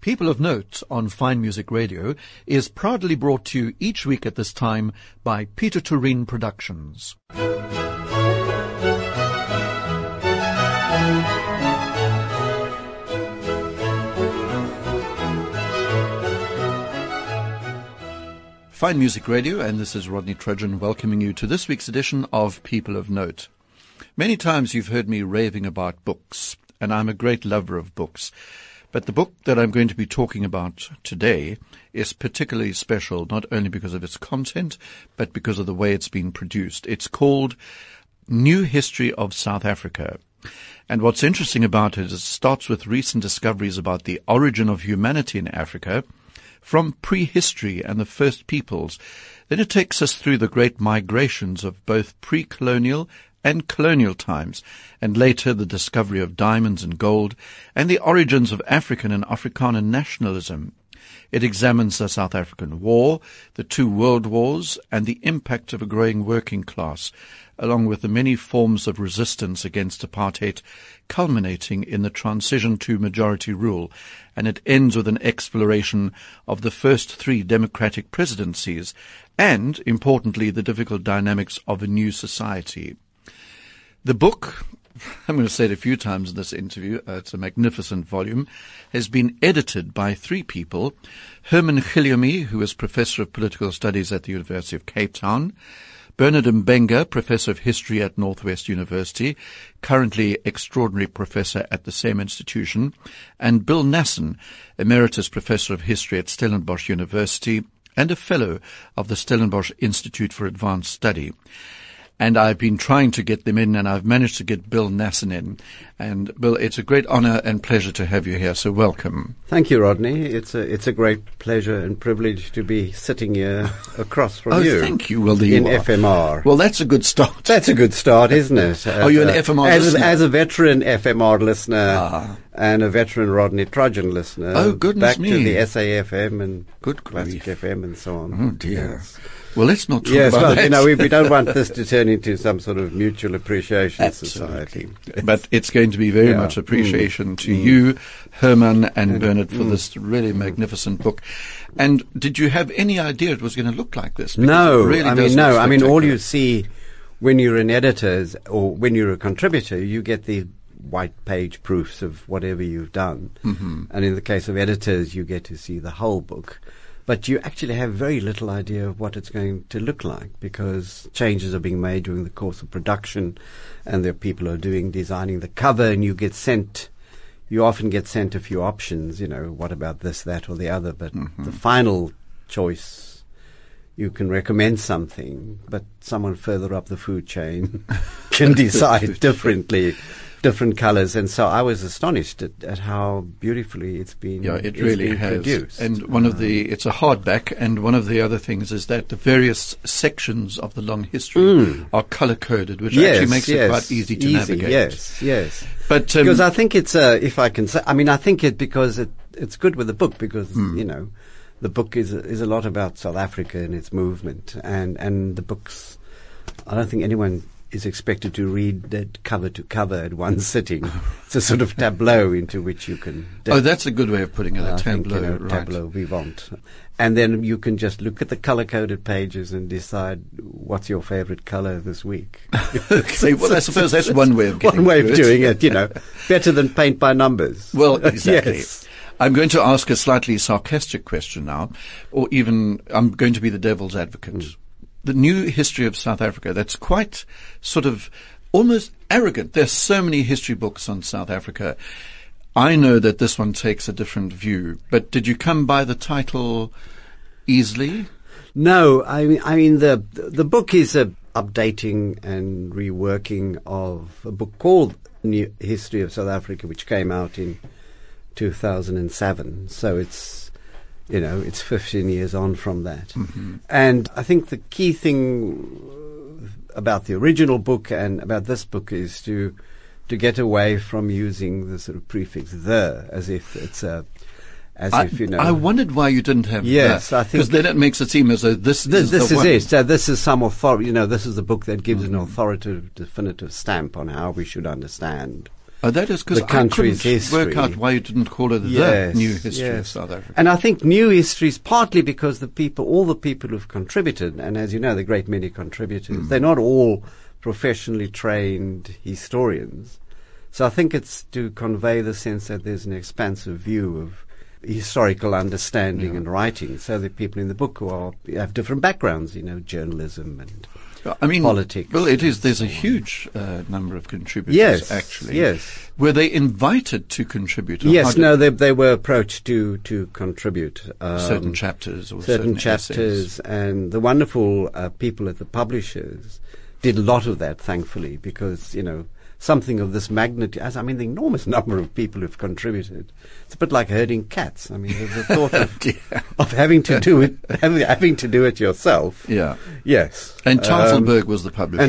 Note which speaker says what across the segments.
Speaker 1: People of Note on Fine Music Radio is proudly brought to you each week at this time by Peter Tureen Productions. Fine Music Radio, and this is Rodney Trudgeon welcoming you to this week's edition of People of Note. Many times you've heard me raving about books, and I'm a great lover of books. But the book that I'm going to be talking about today is particularly special, not only because of its content, but because of the way it's been produced. It's called New History of South Africa. And what's interesting about it is it starts with recent discoveries about the origin of humanity in Africa, from prehistory and the first peoples. Then it takes us through the great migrations of both pre-colonial and colonial times, and later the discovery of diamonds and gold, and the origins of African and Afrikaner nationalism. It examines the South African War, the two world wars, and the impact of a growing working class, along with the many forms of resistance against apartheid, culminating in the transition to majority rule. And it ends with an exploration of the first three democratic presidencies, and, importantly, the difficult dynamics of a new society. The book, I'm going to say it a few times in this interview, it's a magnificent volume, has been edited by three people: Herman Guillaume, who is Professor of Political Studies at the University of Cape Town; Bernard Mbenga, Professor of History at Northwest University, currently Extraordinary Professor at the same institution; and Bill Nasson, Emeritus Professor of History at Stellenbosch University and a Fellow of the Stellenbosch Institute for Advanced Study. And I've been trying to get them in, and I've managed to get Bill Nasson in. And Bill, it's a great honor and pleasure to have you here, so welcome.
Speaker 2: Thank you, Rodney. It's a great pleasure and privilege to be sitting here across from you.
Speaker 1: Oh, thank you. Well, there
Speaker 2: in
Speaker 1: you are.
Speaker 2: FMR.
Speaker 1: Well, that's a good start.
Speaker 2: That's a good start, isn't it?
Speaker 1: Are you an FMR listener?
Speaker 2: As a veteran FMR listener and a veteran Rodney Trudgeon listener.
Speaker 1: Oh, goodness
Speaker 2: back
Speaker 1: me.
Speaker 2: to the SAFM and
Speaker 1: Good
Speaker 2: Classic
Speaker 1: grief.
Speaker 2: FM and so on.
Speaker 1: Oh, dear.
Speaker 2: Yes.
Speaker 1: Well, let's not talk
Speaker 2: Yes,
Speaker 1: about
Speaker 2: well,
Speaker 1: that.
Speaker 2: we don't want this to turn into some sort of mutual appreciation
Speaker 1: Absolutely.
Speaker 2: society.
Speaker 1: But it's going to be very much appreciation to you, Herman and Bernard, for this really magnificent book. And did you have any idea it was going to look like this? Because
Speaker 2: No,
Speaker 1: it really
Speaker 2: I
Speaker 1: does
Speaker 2: mean,
Speaker 1: look
Speaker 2: no. I mean, all
Speaker 1: spectacular.
Speaker 2: you see when you're an editor or when you're a contributor, you get the white page proofs of whatever you've done. Mm-hmm. And in the case of editors, you get to see the whole book. But you actually have very little idea of what it's going to look like, because changes are being made during the course of production, and there are people who are designing the cover, and you often get sent a few options, what about this, that, or the other, but the final choice, you can recommend something, but someone further up the food chain can decide differently. Different colors, and so I was astonished at how beautifully it's been.
Speaker 1: Yeah, it really has.
Speaker 2: Produced.
Speaker 1: And it's a hardback, and one of the other things is that the various sections of the long history are color coded, which actually makes it quite easy to navigate.
Speaker 2: Yes.
Speaker 1: But
Speaker 2: because I think it's if I can say, I think it because it's good with the book, because the book is a lot about South Africa and its movement, and the books. I don't think anyone is expected to read that cover to cover at one sitting. It's a sort of tableau into which you can...
Speaker 1: that's a good way of putting it, a tableau.
Speaker 2: Right. Tableau vivant. And then you can just look at the color-coded pages and decide what's your favorite color this week.
Speaker 1: Okay, well, I suppose that's one way of getting
Speaker 2: doing it, better than paint by numbers.
Speaker 1: Well, exactly.
Speaker 2: Yes.
Speaker 1: I'm going to ask a slightly sarcastic question now, or even I'm going to be the devil's advocate. The New History of South Africa, that's quite sort of almost arrogant. There's so many history books on South Africa. I know that this one takes a different view, but did you come by the title easily?
Speaker 2: No, I mean the book is a updating and reworking of a book called New History of South Africa, which came out in 2007. So it's 15 years on from that. Mm-hmm. And I think the key thing about the original book and about this book is to get away from using the sort of prefix "the" as if it's I
Speaker 1: wondered why you didn't have that.
Speaker 2: I think
Speaker 1: because then it makes it seem as though this is the one.
Speaker 2: It. So this is some authority. This is the book that gives an authoritative, definitive stamp on how we should understand
Speaker 1: Oh, that is because
Speaker 2: the country's
Speaker 1: I couldn't
Speaker 2: history.
Speaker 1: work out why you didn't call it
Speaker 2: Yes,
Speaker 1: the new history of
Speaker 2: yes.
Speaker 1: South Africa.
Speaker 2: And I think new history is partly because all the people who've contributed, and as you know, the great many contributors, they're not all professionally trained historians. So I think it's to convey the sense that there's an expansive view of historical understanding and writing, so the people in the book who have different backgrounds, journalism and politics.
Speaker 1: Well, there's a huge number of contributors,
Speaker 2: yes,
Speaker 1: actually.
Speaker 2: Yes.
Speaker 1: Were they invited to contribute?
Speaker 2: Yes, they were approached to contribute.
Speaker 1: Certain chapters or
Speaker 2: certain
Speaker 1: chapters.
Speaker 2: Essays. And the wonderful people at the publishers did a lot of that, thankfully, because, something of this magnitude, the enormous number of people who've contributed. It's a bit like herding cats. The thought of having to do it yourself.
Speaker 1: Yeah.
Speaker 2: Yes.
Speaker 1: And Tafelberg was the publisher.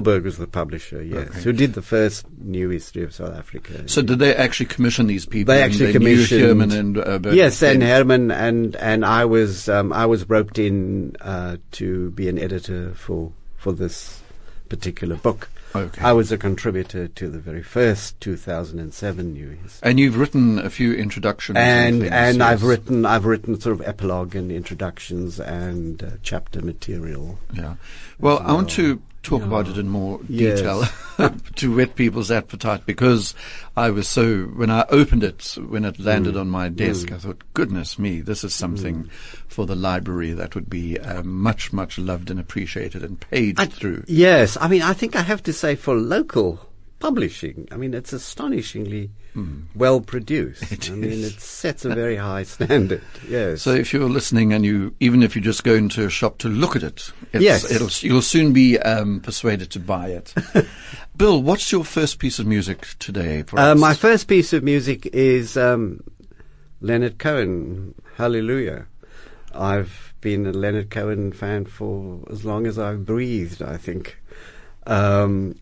Speaker 2: Yes, who did the first new history of South Africa.
Speaker 1: So did they actually commission these people?
Speaker 2: They actually commissioned
Speaker 1: Herman and Berg.
Speaker 2: Yes, and Herman and I was roped in to be an editor for this particular book.
Speaker 1: Okay.
Speaker 2: I was a contributor to the very first 2007 New History.
Speaker 1: And you've written a few introductions.
Speaker 2: And
Speaker 1: things,
Speaker 2: yes.
Speaker 1: yes.
Speaker 2: I've written sort of epilogue and introductions and chapter material.
Speaker 1: Yeah. Well, I want to talk about it in more detail to whet people's appetite, because I was when I opened it, when it landed on my desk, I thought, goodness me, this is something for the library that would be much, much loved and appreciated and paid through.
Speaker 2: Yes. I think I have to say for local publishing, it's astonishingly well produced. It sets a very high standard. Yes.
Speaker 1: So if you're listening and even if you just go into a shop to look at it, you'll soon be persuaded to buy it. Bill, what's your first piece of music today for us?
Speaker 2: My first piece of music is Leonard Cohen, Hallelujah. I've been a Leonard Cohen fan for as long as I've breathed, I think. I'm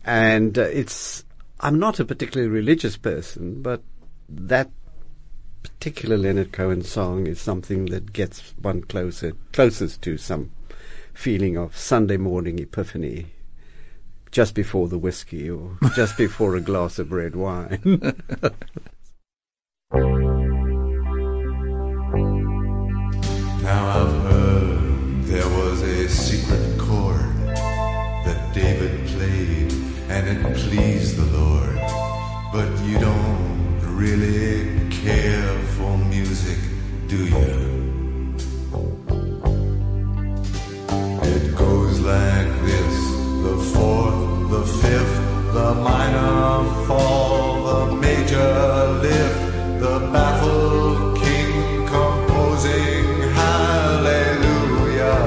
Speaker 2: not a particularly religious person, but that particular Leonard Cohen song is something that gets one closest to some feeling of Sunday morning epiphany, just before the whiskey or just before a glass of red wine.
Speaker 3: Now I've heard there was a secret chord that David played, and it pleased the Lord. But you don't really care for music, do you? It goes like this: the fourth, the fifth, the minor fall, the major lift, the baffled king composing hallelujah.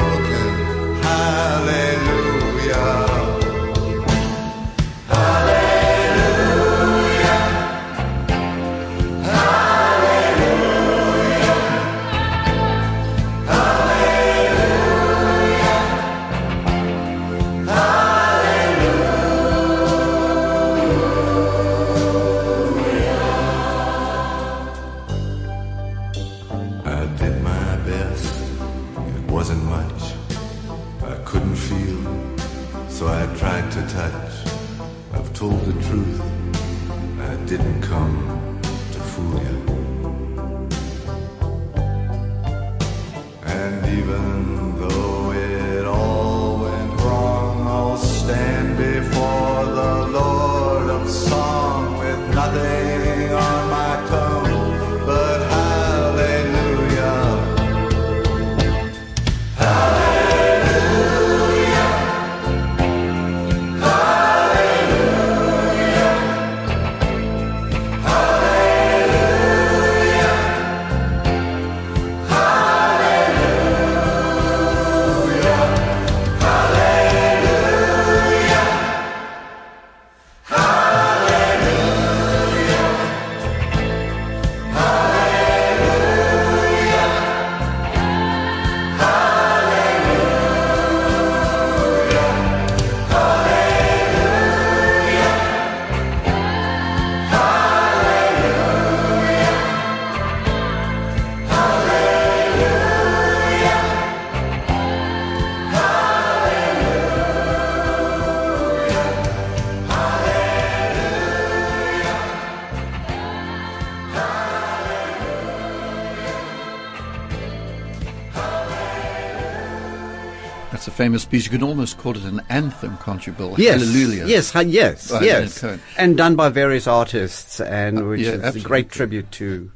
Speaker 4: Hallelujah.
Speaker 3: I couldn't feel, so I tried to touch. I've told the truth, I didn't come to fool you. And even though it all went wrong, I'll stand before the Lord of Song with nothing on my tongue but hallelujah. Hallelujah. Hallelujah. Hallelujah.
Speaker 1: That's a famous piece. You can almost call it an anthem, can't you, Bill?
Speaker 2: Yes,
Speaker 1: Hallelujah.
Speaker 2: yes, yes,
Speaker 1: By
Speaker 2: yes,
Speaker 1: Leonard Cohen.
Speaker 2: and done by various artists, and which
Speaker 1: yeah,
Speaker 2: is a
Speaker 1: absolutely.
Speaker 2: great tribute to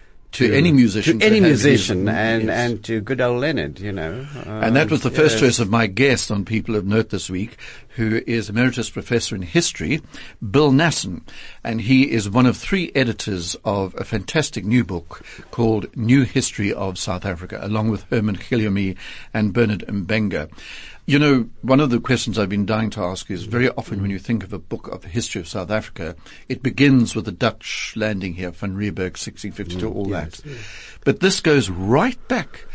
Speaker 1: any musician.
Speaker 2: to any
Speaker 1: have his-
Speaker 2: musician,
Speaker 1: yes.
Speaker 2: and to good old Leonard, you know.
Speaker 1: And that was the first
Speaker 2: yes.
Speaker 1: choice of my guest on People of Note this week, who is Emeritus Professor in History, Bill Nasson. And he is one of 3 editors of a fantastic new book called New History of South Africa, along with Herman Gilliamy and Bernard Mbenga. You know, one of the questions I've been dying to ask is very often when you think of a book of the history of South Africa, it begins with the Dutch landing here, Van Riebeeck, 1652, all
Speaker 2: yes,
Speaker 1: that. But this goes right back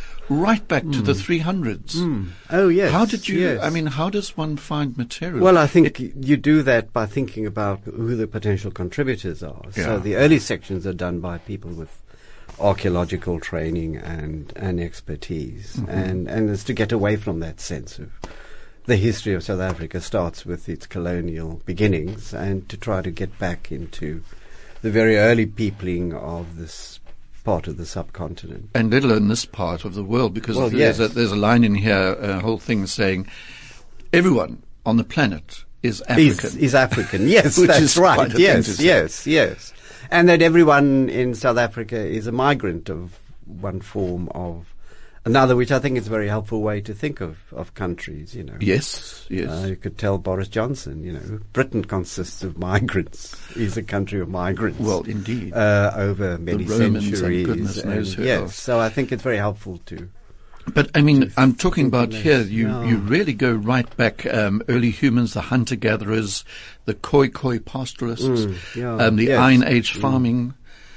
Speaker 1: to the 300s.
Speaker 2: Oh yes.
Speaker 1: How did you,
Speaker 2: yes.
Speaker 1: I mean, how does one find material?
Speaker 2: Well, I think you do that by thinking about who the potential contributors are.
Speaker 1: Yeah.
Speaker 2: So the early sections are done by people with archaeological training and expertise, and it's to get away from that sense of the history of South Africa starts with its colonial beginnings, and to try to get back into the very early peopling of this part of the subcontinent.
Speaker 1: And let alone this part of the world, because
Speaker 2: Well,
Speaker 1: there's,
Speaker 2: yes.
Speaker 1: there's a line in here, a whole thing saying, everyone on the planet is African.
Speaker 2: Is African. Yes,
Speaker 1: Which
Speaker 2: that's
Speaker 1: is quite
Speaker 2: right.
Speaker 1: a thing
Speaker 2: Yes,
Speaker 1: to say.
Speaker 2: yes. And that everyone in South Africa is a migrant of one form of another, which I think is a very helpful way to think of countries, you know.
Speaker 1: Yes.
Speaker 2: You could tell Boris Johnson, you know, Britain consists of migrants, is a country of migrants.
Speaker 1: Well, indeed.
Speaker 2: Over many
Speaker 1: Romans and
Speaker 2: centuries.
Speaker 1: goodness knows who
Speaker 2: yes,
Speaker 1: else.
Speaker 2: so I think it's very helpful to.
Speaker 1: But I mean, I'm talking about
Speaker 2: this.
Speaker 1: here, you
Speaker 2: No.
Speaker 1: really go right back, early humans, the hunter-gatherers, the Khoi pastoralists, the
Speaker 2: yes.
Speaker 1: Iron Age farming,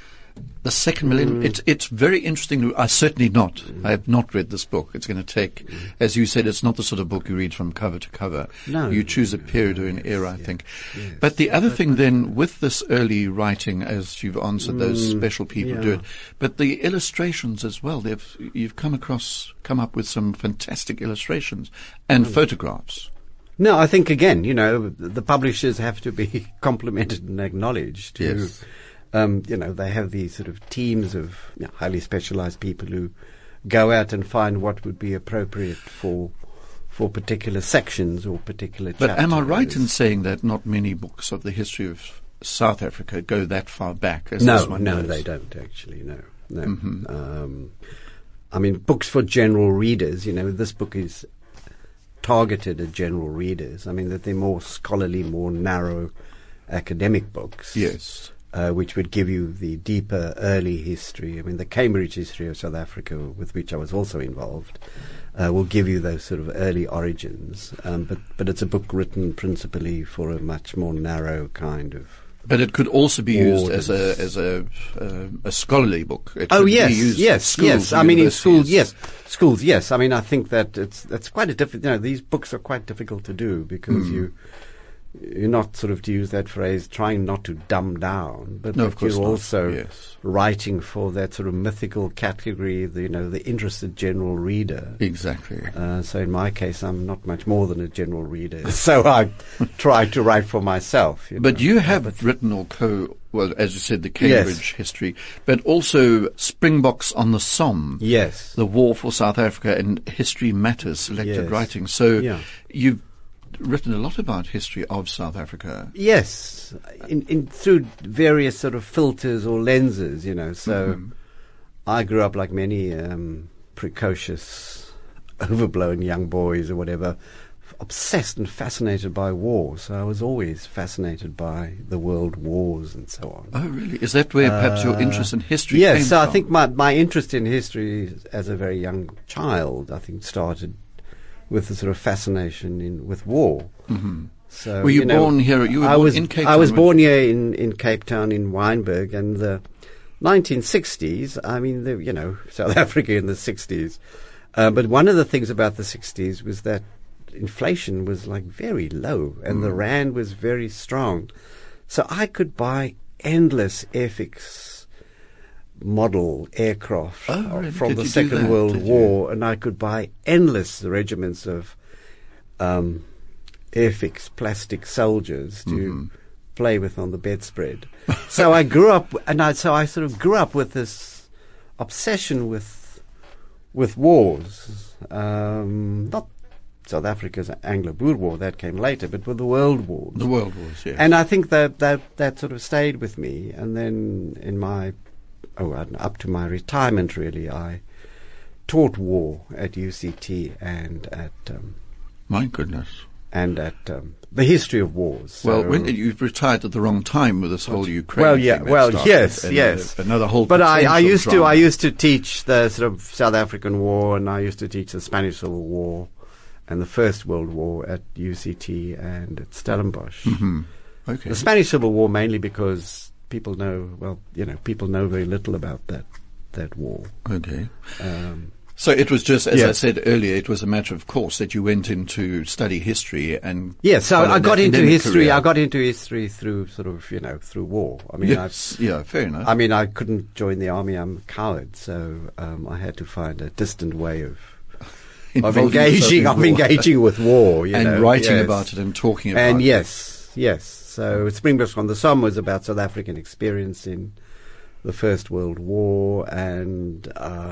Speaker 1: the second millennium. It's very interesting. I certainly not. I have not read this book. It's going to take, as you said, it's not the sort of book you read from cover to cover.
Speaker 2: No.
Speaker 1: You choose a period or an era, I think.
Speaker 2: Yes.
Speaker 1: But the other thing then, with this early writing, as you've answered, those special people do
Speaker 2: yeah.
Speaker 1: it, but the illustrations as well. You've come up with some fantastic illustrations and photographs.
Speaker 2: No, I think again, you know, the publishers have to be complimented and acknowledged.
Speaker 1: Yes.
Speaker 2: You know, they have these sort of teams of highly specialized people who go out and find what would be appropriate for particular sections or particular chapters.
Speaker 1: But am I right in saying that not many books of the history of South Africa go that far back as this one
Speaker 2: No,
Speaker 1: does?
Speaker 2: they don't actually, no.
Speaker 1: Mm-hmm.
Speaker 2: I mean, books for general readers, you know, this book is targeted at general readers. I mean, that they're more scholarly, more narrow academic books.
Speaker 1: Yes.
Speaker 2: Which would give you the deeper early history. I mean, the Cambridge history of South Africa, with which I was also involved, will give you those sort of early origins. But it's a book written principally for a much more narrow kind of.
Speaker 1: But it could also be used
Speaker 2: Orders.
Speaker 1: as a scholarly book. It
Speaker 2: Oh
Speaker 1: could be
Speaker 2: yes,
Speaker 1: used in
Speaker 2: yes,
Speaker 1: schools,
Speaker 2: yes. I mean, in schools,
Speaker 1: universities.
Speaker 2: schools, yes. I mean, I think that it's quite a difficult. You know, these books are quite difficult to do because you're not sort of, to use that phrase, trying not to dumb down, but
Speaker 1: No,
Speaker 2: that
Speaker 1: of course
Speaker 2: you're
Speaker 1: not.
Speaker 2: also
Speaker 1: Yes.
Speaker 2: writing for that sort of mythical category, the interested general reader.
Speaker 1: Exactly.
Speaker 2: So in my case, I'm not much more than a general reader. So I try to write for myself.
Speaker 1: But you have written or well, as you said, the Cambridge history, but also Springboks on the Somme.
Speaker 2: Yes.
Speaker 1: The War for South Africa and History Matters, selected
Speaker 2: Yes.
Speaker 1: writing. So
Speaker 2: Yeah.
Speaker 1: you've written a lot about history of South Africa.
Speaker 2: Yes, in through various sort of filters or lenses, So I grew up like many precocious, overblown young boys or whatever, obsessed and fascinated by war. So I was always fascinated by the world wars and so on.
Speaker 1: Oh, really? Is that where perhaps your interest in history came
Speaker 2: Yes, so
Speaker 1: from?
Speaker 2: I think my interest in history as a very young child, I think, started with a sort of fascination with war.
Speaker 1: Mm-hmm.
Speaker 2: So,
Speaker 1: Were you born here? You were
Speaker 2: I
Speaker 1: born
Speaker 2: was,
Speaker 1: in Cape
Speaker 2: I was
Speaker 1: Town?
Speaker 2: born here in Cape Town, in Wynberg, and the 1960s, I mean, South Africa in the 60s. But one of the things about the 60s was that inflation was like very low and the rand was very strong. So I could buy endless Airfix model aircraft
Speaker 1: really?
Speaker 2: from
Speaker 1: Did
Speaker 2: the
Speaker 1: you do
Speaker 2: Second
Speaker 1: that?
Speaker 2: World
Speaker 1: Did you?
Speaker 2: War, and I could buy endless regiments of Airfix plastic soldiers to play with on the bedspread. So I grew up, so I sort of grew up with this obsession with wars. Not South Africa's Anglo-Boer War, that came later, but with the World Wars.
Speaker 1: The World Wars, yes.
Speaker 2: And I think that sort of stayed with me. And then up to my retirement, really, I taught war at UCT and at
Speaker 1: My goodness.
Speaker 2: the history of wars.
Speaker 1: Well,
Speaker 2: So-
Speaker 1: you've retired at the wrong time with this whole Ukraine
Speaker 2: Well,
Speaker 1: thing
Speaker 2: yeah,
Speaker 1: that
Speaker 2: well,
Speaker 1: started,
Speaker 2: yes,
Speaker 1: and,
Speaker 2: yes.
Speaker 1: another whole
Speaker 2: But I
Speaker 1: potential
Speaker 2: used
Speaker 1: drama.
Speaker 2: to teach the sort of South African War, and I used to teach the Spanish Civil War and the First World War at UCT and at Stellenbosch.
Speaker 1: Okay.
Speaker 2: The Spanish Civil War mainly because people know very little about that war.
Speaker 1: Okay.
Speaker 2: Um,
Speaker 1: So it was just, as I
Speaker 2: Yes.
Speaker 1: said earlier, it was a matter of course that you went in to study history and
Speaker 2: Yes, so I
Speaker 1: followed
Speaker 2: got
Speaker 1: an
Speaker 2: into
Speaker 1: academic
Speaker 2: history.
Speaker 1: career.
Speaker 2: I got into history through sort of through war. I mean,
Speaker 1: Yes, yeah, fair enough.
Speaker 2: I mean, I couldn't join the army. I'm a coward, so I had to find a distant way of
Speaker 1: Involving yourself in war.
Speaker 2: engaging with war,
Speaker 1: and writing about it and talking about
Speaker 2: And
Speaker 1: it.
Speaker 2: yes. So Springboks on the Somme was about South African experience in the First World War, and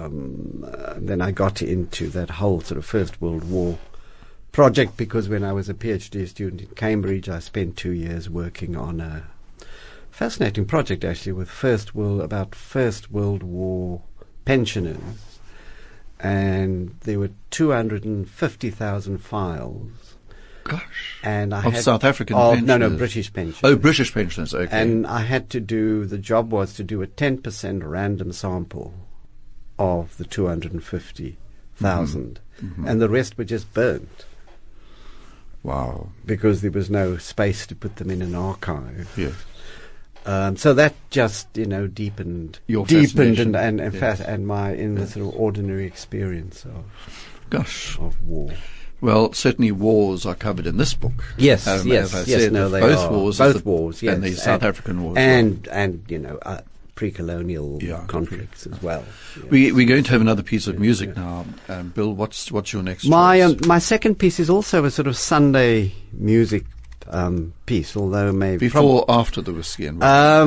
Speaker 2: then I got into that whole sort of First World War project because when I was a PhD student in Cambridge, I spent 2 years working on a fascinating project actually with First World War pensioners, and there were 250,000 files.
Speaker 1: Gosh.
Speaker 2: And I
Speaker 1: Of
Speaker 2: had
Speaker 1: South African
Speaker 2: No,
Speaker 1: pensioners?
Speaker 2: British pensioners.
Speaker 1: Oh, British pensioners, okay.
Speaker 2: And I had to the job was to do a 10% random sample of the 250,000. And the rest were just burnt
Speaker 1: wow.
Speaker 2: because there was no space to put them in an archive.
Speaker 1: Yes.
Speaker 2: So that just, deepened
Speaker 1: Your fascination.
Speaker 2: and
Speaker 1: Yes.
Speaker 2: and my in the sort of ordinary experience
Speaker 1: Gosh.
Speaker 2: of war.
Speaker 1: Well, certainly wars are covered in this book.
Speaker 2: Yes,
Speaker 1: As I said,
Speaker 2: no, they
Speaker 1: both
Speaker 2: are.
Speaker 1: wars,
Speaker 2: Both wars, yes,
Speaker 1: and the South African wars,
Speaker 2: and pre-colonial
Speaker 1: Yeah.
Speaker 2: conflicts as well. Yeah.
Speaker 1: We're going to have another piece of music now. Bill, what's your next
Speaker 2: My
Speaker 1: choice?
Speaker 2: my second piece is also a sort of Sunday music piece, although maybe
Speaker 1: Before or after the whiskey and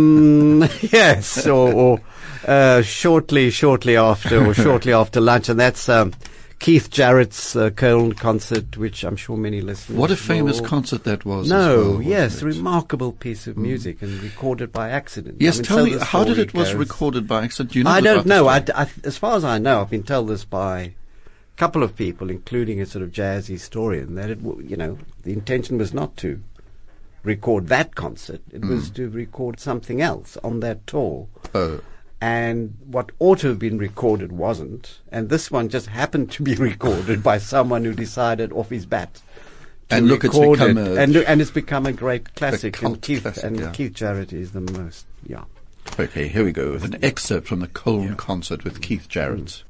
Speaker 2: yes, or shortly after, or shortly after lunch, and that's Keith Jarrett's Köln concert, which I'm sure many listeners.
Speaker 1: what a famous
Speaker 2: will-
Speaker 1: concert that was.
Speaker 2: No,
Speaker 1: as well, wasn't
Speaker 2: yes,
Speaker 1: it?
Speaker 2: remarkable piece of music and recorded by accident.
Speaker 1: Yes,
Speaker 2: I mean,
Speaker 1: tell
Speaker 2: so
Speaker 1: me,
Speaker 2: the
Speaker 1: how did
Speaker 2: story
Speaker 1: it was
Speaker 2: goes.
Speaker 1: recorded by accident? Do you know
Speaker 2: I
Speaker 1: about
Speaker 2: don't
Speaker 1: the
Speaker 2: know.
Speaker 1: story?
Speaker 2: As far as I know, I've been told this by a couple of people, including a sort of jazz historian, that the intention was not to record that concert; it was to record something else on that tour.
Speaker 1: Oh.
Speaker 2: And what ought to have been recorded wasn't, and this one just happened to be recorded by someone who decided off his bat. to
Speaker 1: And look, it's
Speaker 2: record
Speaker 1: become
Speaker 2: it.
Speaker 1: a-
Speaker 2: and it's become a great classic.
Speaker 1: cult
Speaker 2: And Keith
Speaker 1: classic, yeah.
Speaker 2: Keith Jarrett is the most, yeah.
Speaker 1: Okay, here we go with an excerpt from the Köln concert with Keith Jarrett.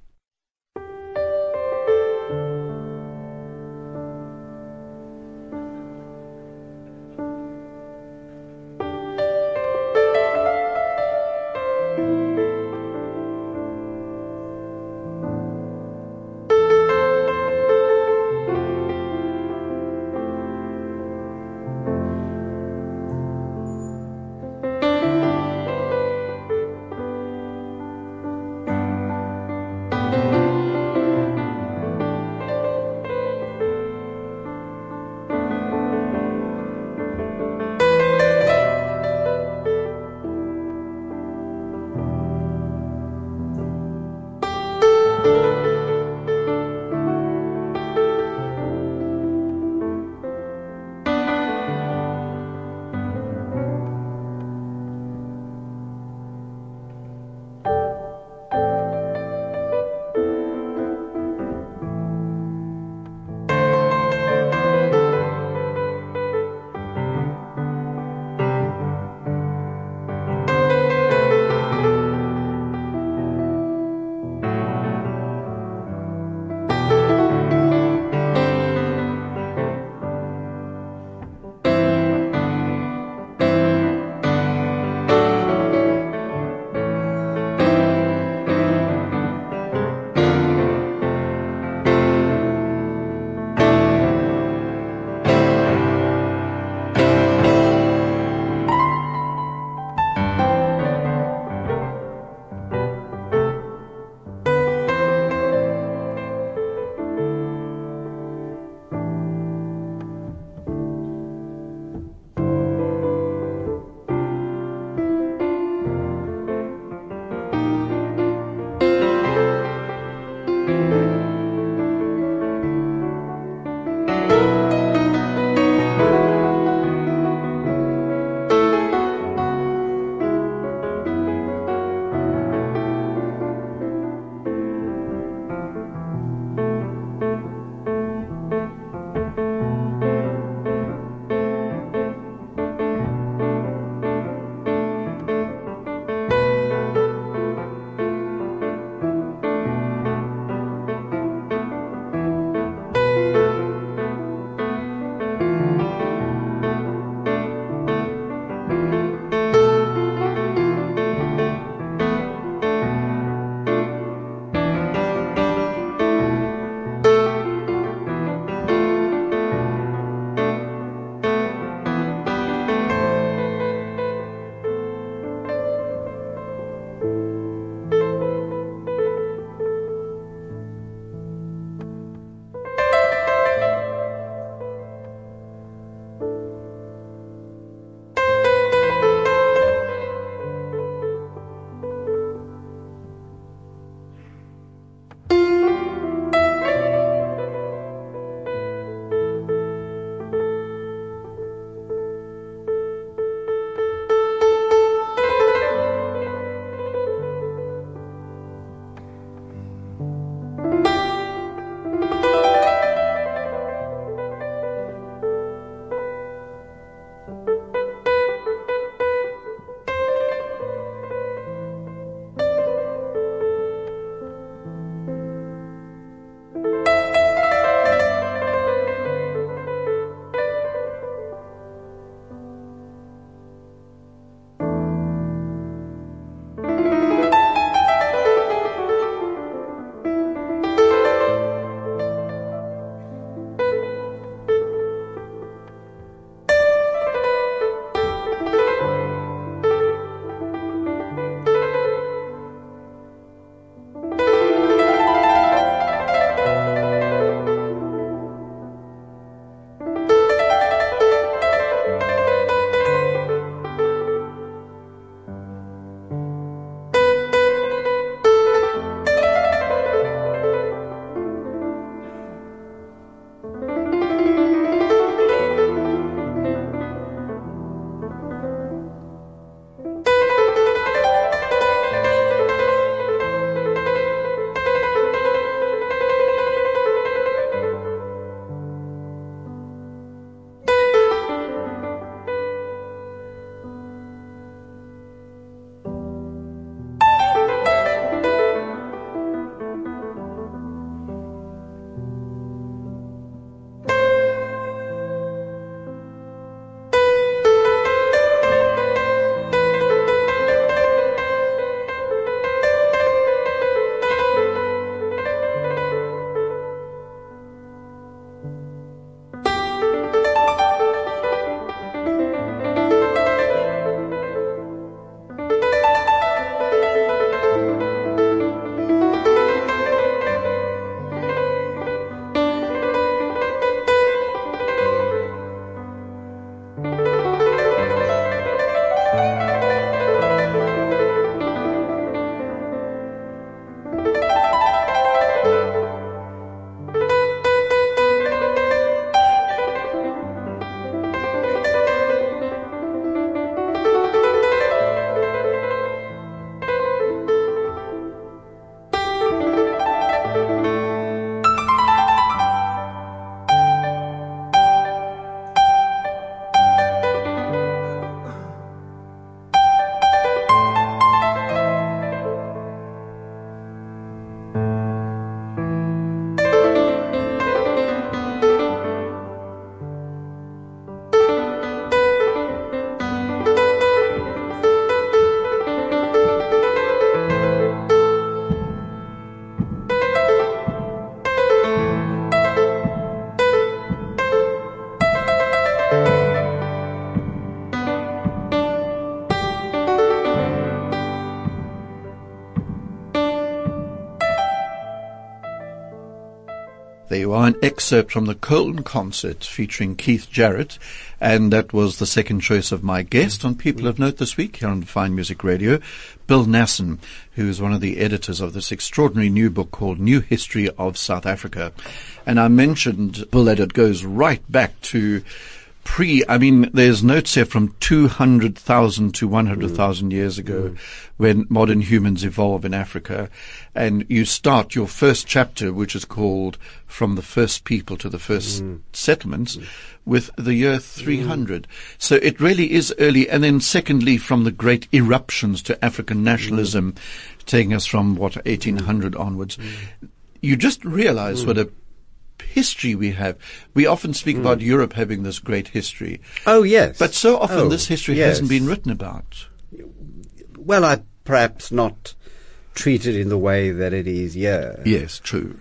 Speaker 1: There you are, an excerpt from the Cologne concert featuring Keith Jarrett, and that was the second choice of my guest on People of Note this week here on Fine Music Radio, Bill Nasson, who is one of the editors of this extraordinary new book called New History of South Africa. And I mentioned, Bill, that it goes right back to there's notes here from 200,000 to 100,000 years ago when modern humans evolve in Africa. And you start your first chapter, which is called From the First People to the First Settlements, with the year 300. So it really is early. And then secondly, from the great eruptions to African nationalism, taking us from, 1800 onwards. You just realize what a history we have. We often speak about Europe having this great history.
Speaker 2: Oh, yes.
Speaker 1: But so often this history hasn't been written about.
Speaker 2: Well, I perhaps not treated in the way that it is here.
Speaker 1: Yes, true.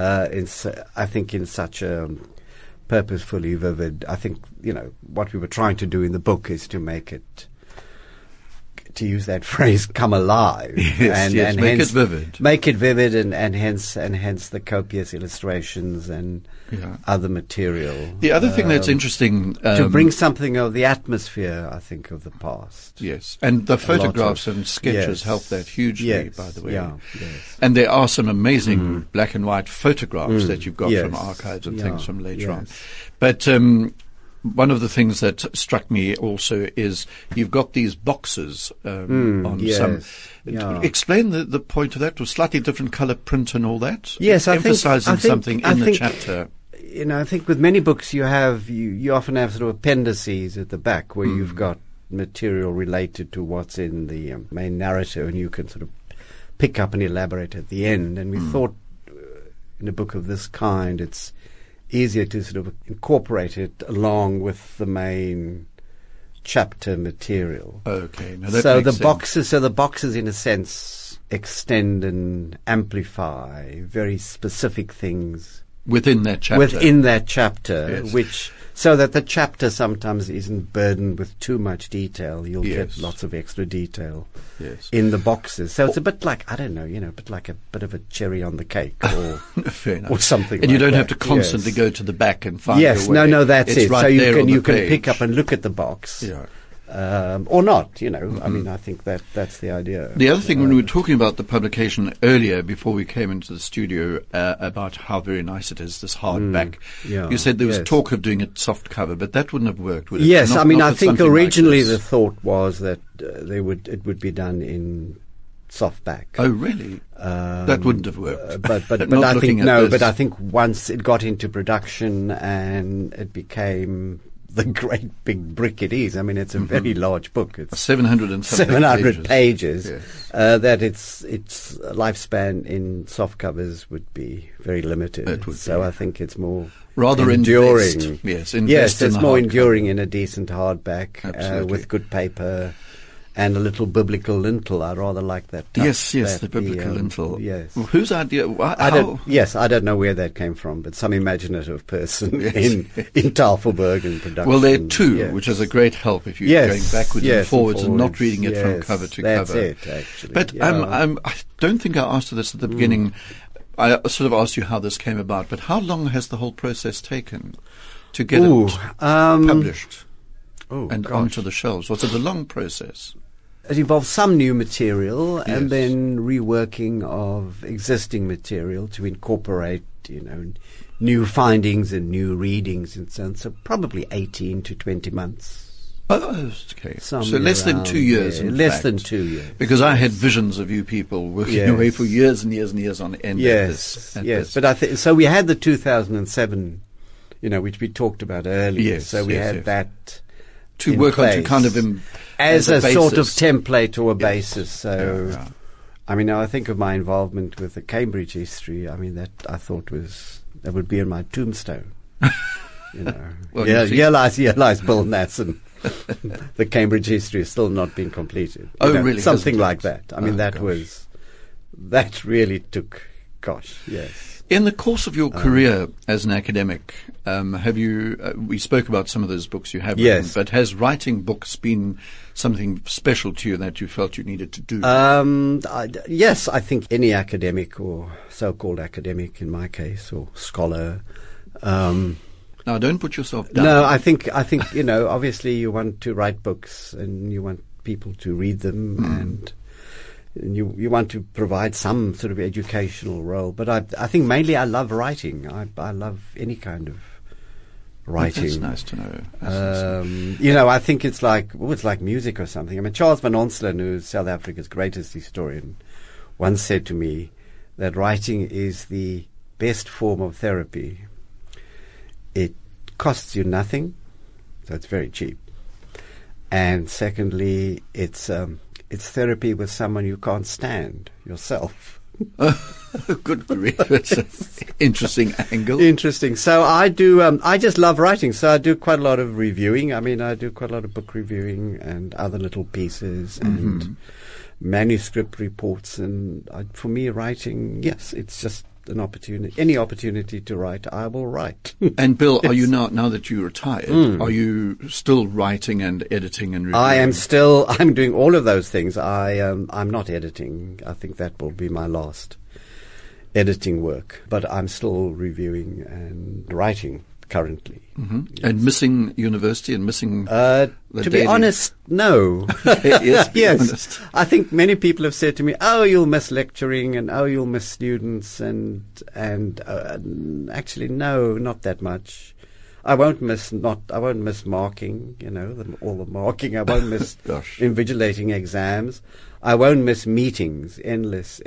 Speaker 2: I think in such a purposefully vivid, I think, what we were trying to do in the book is to make it, to use that phrase, come alive.
Speaker 1: Yes, and make it vivid.
Speaker 2: Make it vivid and hence the copious illustrations and other material.
Speaker 1: The other thing that's interesting,
Speaker 2: to bring something of the atmosphere, I think, of the past.
Speaker 1: Yes, and the photographs and sketches help that hugely, by the way.
Speaker 2: Yeah, yes.
Speaker 1: And there are some amazing black and white photographs that you've got from archives and things from later on. But one of the things that struck me also is you've got these boxes on some. Yeah. Explain the point of that. Was slightly different color print and all that.
Speaker 2: Yes,
Speaker 1: emphasizing something in the chapter.
Speaker 2: I think with many books you often have sort of appendices at the back where you've got material related to what's in the main narrative, and you can sort of pick up and elaborate at the end. And we thought in a book of this kind, it's easier to sort of incorporate it along with the main chapter material.
Speaker 1: Okay. Now
Speaker 2: so the boxes in a sense extend and amplify very specific things
Speaker 1: within that chapter. Yes.
Speaker 2: Which so that the chapter sometimes isn't burdened with too much detail. You'll get lots of extra detail in the boxes. So it's a bit like, I don't know, a bit of a cherry on the cake or
Speaker 1: fair enough.
Speaker 2: Or something.
Speaker 1: And you don't
Speaker 2: that.
Speaker 1: have to constantly go to the back and find your way.
Speaker 2: No, that's
Speaker 1: it's
Speaker 2: it.
Speaker 1: Right
Speaker 2: so you can
Speaker 1: page.
Speaker 2: pick up and look at the box.
Speaker 1: Yeah.
Speaker 2: Or not, I mean, I think that's the idea.
Speaker 1: The other thing, when we were talking about the publication earlier, before we came into the studio, about how very nice it is, this hardback, you said there was talk of doing it soft cover, but that wouldn't have worked, would it?
Speaker 2: Yes, I think originally
Speaker 1: like
Speaker 2: the thought was that it would be done in softback.
Speaker 1: Oh, really? That wouldn't have worked.
Speaker 2: But I think once it got into production and it became the great big brick it is. I mean, it's a very large book. It's
Speaker 1: 700
Speaker 2: pages.
Speaker 1: Yes.
Speaker 2: That its lifespan in soft covers would be very limited. I think it's more
Speaker 1: rather
Speaker 2: enduring.
Speaker 1: Invest
Speaker 2: it's
Speaker 1: in
Speaker 2: more
Speaker 1: hardcover.
Speaker 2: Enduring in a decent hardback with good paper. And a little biblical lintel. I rather like that touch.
Speaker 1: Yes, the biblical lintel.
Speaker 2: Yes.
Speaker 1: Well, whose idea?
Speaker 2: I don't know where that came from, but some imaginative person in Tafelberg in production.
Speaker 1: Well, there are two, which is a great help if you're going backwards and forwards and not reading it from cover to
Speaker 2: that's
Speaker 1: cover.
Speaker 2: That's it, actually.
Speaker 1: But I don't think I asked you this at the beginning. I sort of asked you how this came about, but how long has the whole process taken to get it published and onto the shelves? Was it a long process?
Speaker 2: It involves some new material and then reworking of existing material to incorporate, new findings and new readings and so on. So probably 18 to 20 months.
Speaker 1: Oh, okay. So less than 2 years.
Speaker 2: Less than 2 years.
Speaker 1: Because I had visions of you people working away for years and years and years on end.
Speaker 2: Yes. But I think so. We had the 2007, which we talked about earlier.
Speaker 1: Yes.
Speaker 2: So we had that
Speaker 1: to work on to kind of
Speaker 2: as a sort of template or a basis. So, I mean, now I think of my involvement with the Cambridge history. I mean, that I thought that would be in my tombstone.
Speaker 1: Well,
Speaker 2: here lies Bill Nasson. The Cambridge history has still not been completed. Something like that. I mean, that really took. Gosh, yes.
Speaker 1: In the course of your career as an academic, have you, we spoke about some of those books you have written,
Speaker 2: Yes.
Speaker 1: but has writing books been something special to you that you felt you needed to do?
Speaker 2: Yes, I think any academic, or so-called academic in my case, or scholar.
Speaker 1: Now, don't put yourself down.
Speaker 2: No, I think obviously you want to write books and you want people to read them, and you want to provide some sort of educational role. But I think mainly I love writing. I love any kind of writing.
Speaker 1: That's nice to know. That's nice.
Speaker 2: I think it's like music or something. I mean, Charles van Onselen, who's South Africa's greatest historian, once said to me that writing is the best form of therapy. It costs you nothing, so it's very cheap. And secondly, it's therapy with someone you can't stand, yourself.
Speaker 1: Good grief. It's an interesting angle.
Speaker 2: Interesting. So I do, I just love writing. So I do quite a lot of reviewing. I mean, I do quite a lot of book reviewing and other little pieces and manuscript reports. And for me, writing, yes, it's just an opportunity. Any opportunity to write, I will write.
Speaker 1: And Bill, are you now that you're retired, are you still writing and editing and reviewing?
Speaker 2: I'm doing all of those things. I'm not editing. I think that will be my last editing work. But I'm still reviewing and writing currently.
Speaker 1: And missing university and missing
Speaker 2: To be honest, no.
Speaker 1: Yes, be
Speaker 2: yes.
Speaker 1: honest.
Speaker 2: I think many people have said to me, "Oh, you'll miss lecturing, and oh, you'll miss students," and actually, no, not that much. I won't miss marking. All the marking. I won't miss
Speaker 1: Gosh.
Speaker 2: invigilating exams. I won't miss meetings. Endless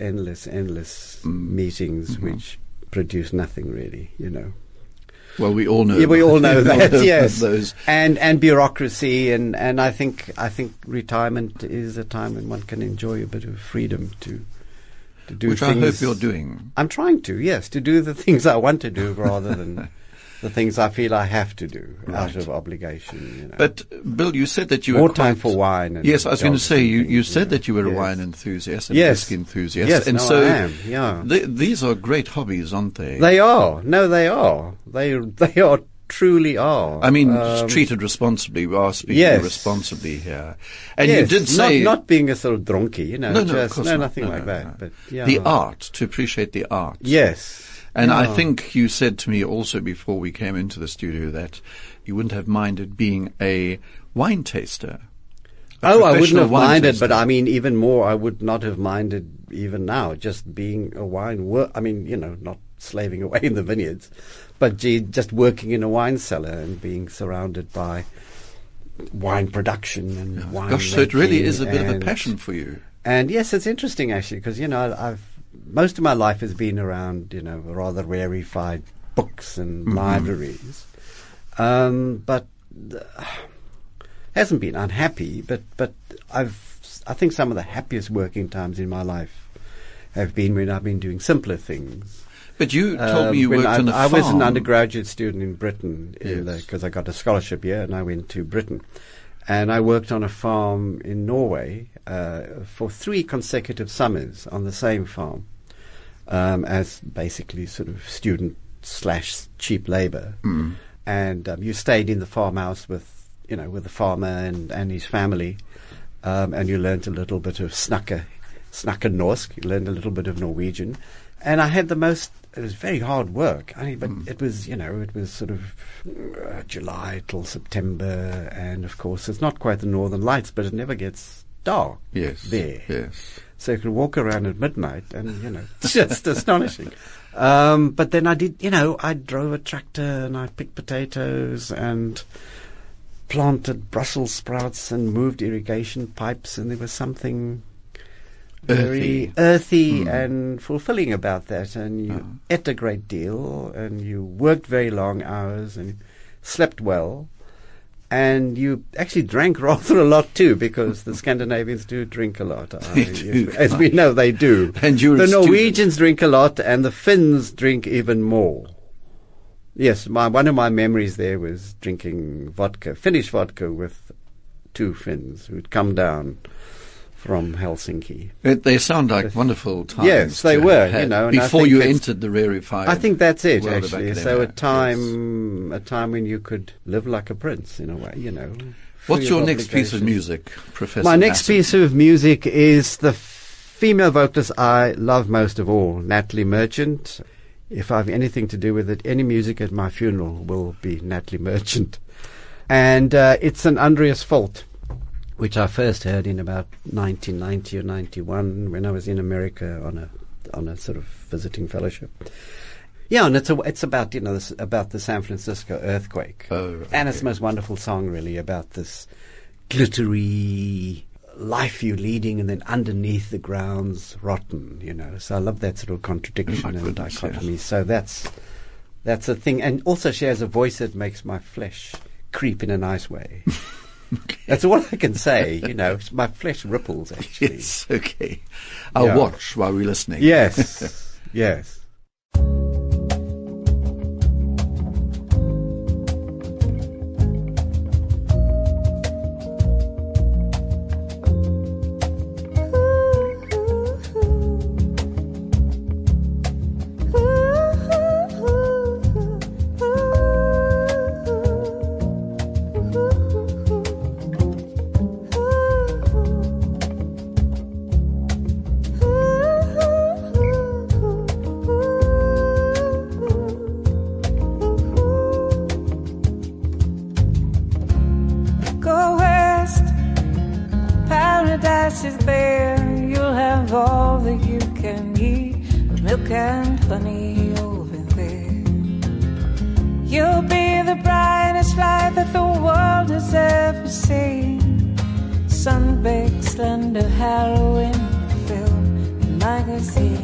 Speaker 2: meetings, which produce nothing really.
Speaker 1: Well, we all know.
Speaker 2: Yeah, we all know that. Yes,
Speaker 1: those.
Speaker 2: and bureaucracy, and I think retirement is a time when one can enjoy a bit of freedom to do
Speaker 1: Which
Speaker 2: things.
Speaker 1: I hope you're doing.
Speaker 2: I'm trying to, yes, to do the things I want to do rather than the things I feel I have to do out of obligation.
Speaker 1: But Bill, you said that you were
Speaker 2: more time for wine. And
Speaker 1: yes, I was going to say you
Speaker 2: things,
Speaker 1: said that you were a
Speaker 2: yes.
Speaker 1: wine enthusiast and
Speaker 2: Yes.
Speaker 1: whiskey enthusiast.
Speaker 2: Yes,
Speaker 1: and
Speaker 2: no,
Speaker 1: so
Speaker 2: I am. Yeah,
Speaker 1: these are great hobbies, aren't they?
Speaker 2: they are. No, they are. They are. Truly are.
Speaker 1: I mean, treated responsibly. We are speaking
Speaker 2: Yes.
Speaker 1: responsibly here. And
Speaker 2: yes,
Speaker 1: you did say
Speaker 2: not being a sort of dronky,
Speaker 1: No, of
Speaker 2: just
Speaker 1: course not.
Speaker 2: nothing
Speaker 1: No,
Speaker 2: like
Speaker 1: no,
Speaker 2: that.
Speaker 1: no.
Speaker 2: But yeah,
Speaker 1: the art, to appreciate the art.
Speaker 2: Yes.
Speaker 1: And I
Speaker 2: Yeah.
Speaker 1: think you said to me also before we came into the studio that you wouldn't have minded being a wine taster.
Speaker 2: I wouldn't
Speaker 1: professional
Speaker 2: have
Speaker 1: wine
Speaker 2: minded,
Speaker 1: taster.
Speaker 2: but I mean, even more, I would not have minded even now, just being a wine not slaving away in the vineyards, but just working in a wine cellar and being surrounded by wine production and wine
Speaker 1: Gosh, so it really
Speaker 2: making
Speaker 1: is a bit of a
Speaker 2: and-
Speaker 1: passion for you.
Speaker 2: And yes, it's interesting actually, because I've most of my life has been around rather rarefied books and libraries, but hasn't been unhappy. But I think some of the happiest working times in my life have been when I've been doing simpler things.
Speaker 1: But you told me you
Speaker 2: When
Speaker 1: worked on a
Speaker 2: I
Speaker 1: farm.
Speaker 2: was an undergraduate student in Britain
Speaker 1: Yes.
Speaker 2: because I got a scholarship here, and I went to Britain. And I worked on a farm in Norway for 3 consecutive summers on the same farm as basically sort of student / cheap labor. And you stayed in the farmhouse with the farmer and his family, and you learned a little bit of snakkenorsk. You learned a little bit of Norwegian. And I had the most. It was very hard work. But it was, it was sort of July till September, and of course, it's not quite the Northern Lights, but it never gets dark there.
Speaker 1: Yes.
Speaker 2: So you could walk around at midnight, and just astonishing. But then I did, I drove a tractor and I picked potatoes and planted Brussels sprouts and moved irrigation pipes, and there was something very earthy and fulfilling about that. And you ate a great deal, and you worked very long hours, and slept well, and you actually drank rather a lot too, because the Scandinavians do drink a lot. As we know, they do.
Speaker 1: And you're
Speaker 2: the
Speaker 1: a student.
Speaker 2: Norwegians drink a lot, and the Finns drink even more. Yes, one of my memories there was drinking vodka, Finnish vodka, with 2 Finns who'd come down from Helsinki.
Speaker 1: They sound like wonderful times.
Speaker 2: Yes, they
Speaker 1: to
Speaker 2: were,
Speaker 1: have
Speaker 2: you know. And
Speaker 1: before
Speaker 2: I think
Speaker 1: you
Speaker 2: it's-
Speaker 1: entered the rarefied
Speaker 2: I think that's it,
Speaker 1: world of
Speaker 2: actually. So
Speaker 1: academia.
Speaker 2: a time when you could live like a prince, in a way, you know.
Speaker 1: What's
Speaker 2: free
Speaker 1: your
Speaker 2: of
Speaker 1: next piece of
Speaker 2: obligations.
Speaker 1: music, Professor
Speaker 2: My next
Speaker 1: Nasser?
Speaker 2: piece of music is the female vocalist I love most of all, Natalie Merchant. If I have anything to do with it, any music at my funeral will be Natalie Merchant. And it's an Andreas Fault, which I first heard in about 1990 or 91 when I was in America on a sort of visiting fellowship. Yeah, and it's about, you know, about the San Francisco earthquake.
Speaker 1: Oh, right,
Speaker 2: and it's
Speaker 1: okay.
Speaker 2: the most wonderful song, really, about this glittery life you're leading, and then underneath the ground's rotten, you know. So I love that sort of contradiction
Speaker 1: Oh, my
Speaker 2: and
Speaker 1: goodness,
Speaker 2: dichotomy.
Speaker 1: yes.
Speaker 2: So that's a thing. And also she has a voice that makes my flesh creep in a nice way. That's all I can say, you know. My flesh ripples, actually.
Speaker 1: Yes, okay. I'll
Speaker 2: Yeah.
Speaker 1: watch while we're listening.
Speaker 2: Yes, yes.
Speaker 4: Go west, paradise is there. You'll have all that you can eat, with milk and honey over there. You'll be the brightest light that the world has ever seen. Sun-baked, slender heroine, film and magazine.